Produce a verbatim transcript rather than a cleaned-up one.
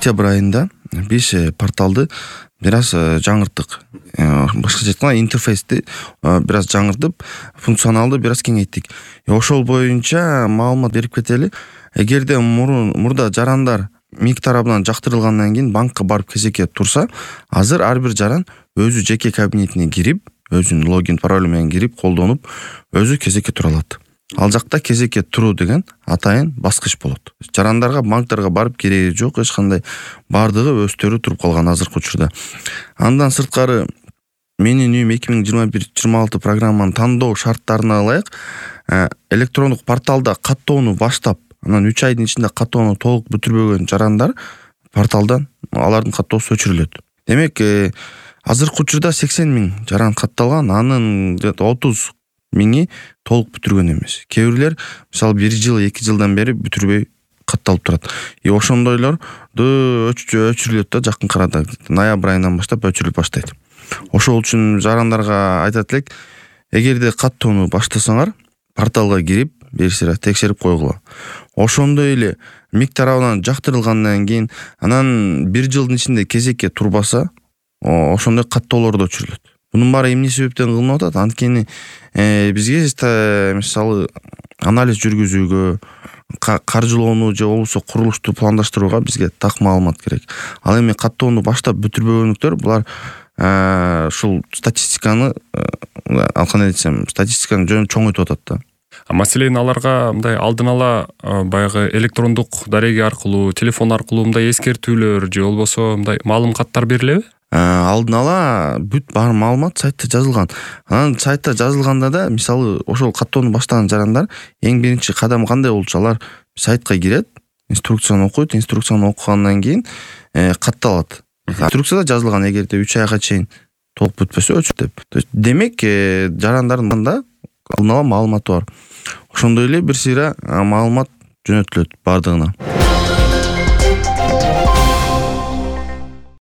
октябрь айында биз порталды бир аз жаңырттык. Башкача айтканда интерфейсти бир аз жаңыртып, функционалды бир аз кеңейттик. Ошол боюнча маалымат берип кетели. Эгерде мурда жарандар МИГ тарабынан жактырылгандан кийин банкка барып кезекке турса, азыр ар бир жаран өзү жеке кабинетине кирип, өзүнүн логин паролу менен кирип, колдонуп, өзү кезекке тура алат. Ал жакта кезекке туруу деген атайын баскыч болот. Жарандарга, банктарга барып кереги жок, эч кандай бардыгы өздөрү туруп калган азыркы учурда. Андан сырткары менин үйүм эки миң жыйырма бир жыйырма алты программанын тандоо шарттарына ылайык электрондук порталда каттоону баштап, анан үч айдын ичинде каттоону толук бүтүрбөгөн жарандар порталдан алардын каттоосу өчүрүлөт. Демек, азыркы учурда сексен миң жаран катталган, анын отуз миңи толук бүтүргөн эмес. Кээ бирлер мисалы бир жыл, эки жылдан бери бүтүрбөй катталып турат. И ошондойлорду өчүрүлөт да жакынкы арада, ноябрь айынан баштап өчүрүлүп баштайт. Ошол үчүн жарандарга айтат элек, эгерде каттоону баштасаңар, порталга кирип, берсире текшерип койгула. Ошондой эле МИГ тарабынан жактырылгандан кийин, анан бир жылдын ичинде кезекке турбаса, ошондой каттоолор да өчүрүлөт. Мунун баары эмне себептен кылынып атат? Анткени бизге мисалы анализ жүргүзүүгө, каржылоону же болбосо курулушту пландаштырууга бизге так маалымат керек. Ал эми каттоону баштап бүтүрбөгөнүктөр булар ушул статистиканы, ал кандай десем, статистиканы жөн чоңойтуп атат да. Маселен аларга мындай алдын ала баягы электрондук дареги аркылуу, телефон аркылуу мындай эскертүүлөр же болбосо мындай маалым каттар берилеби? Алдын ала бүт бар маалымат сайтта жазылган. Анан сайтта жазылганда да, мисалы, ошол каттоону баштаган жарандар эң биринчи кадам кандай болчу? Алар сайтка кирет, инструкцияны окуйт, инструкцияны окугандан кийин катталат. Инструкцияда жазылган, эгерде үч айга чейин толук бүтпөсө өчүрөт деп. То есть демек, жарандардын да алдын ала маалыматы бар. Ошондой эле бир сыйра маалымат жөнөтүлөт бардыгына.